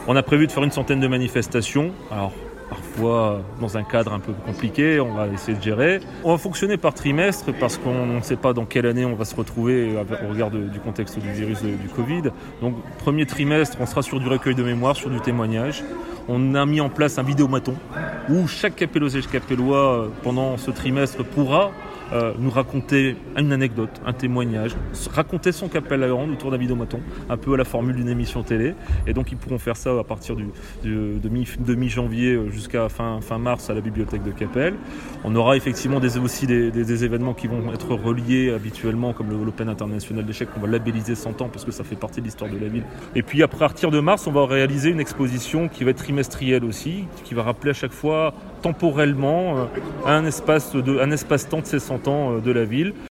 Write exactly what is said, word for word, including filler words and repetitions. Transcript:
On a prévu de faire une centaine de manifestations. Alors, parfois dans un cadre un peu compliqué, on va essayer de gérer. On va fonctionner par trimestre parce qu'on ne sait pas dans quelle année on va se retrouver au regard de, du contexte du virus de, du Covid. Donc premier trimestre, on sera sur du recueil de mémoire, sur du témoignage. On a mis en place un vidéomaton où chaque capelloise et capellois pendant ce trimestre pourra Euh, nous raconter une anecdote, un témoignage, raconter son Capelle à Hollande autour d'un vidéomaton, un peu à la formule d'une émission télé. Et donc ils pourront faire ça à partir du, du, de, mi, de mi-janvier jusqu'à fin, fin mars à la bibliothèque de Capelle. On aura effectivement des, aussi des, des, des événements qui vont être reliés habituellement, comme le, l'Open International d'échecs, qu'on va labelliser cent ans parce que ça fait partie de l'histoire de la ville. Et puis à partir de mars, on va réaliser une exposition qui va être trimestrielle aussi, qui va rappeler à chaque fois temporellement un espace de, un espace-temps de ces cent ans de la ville.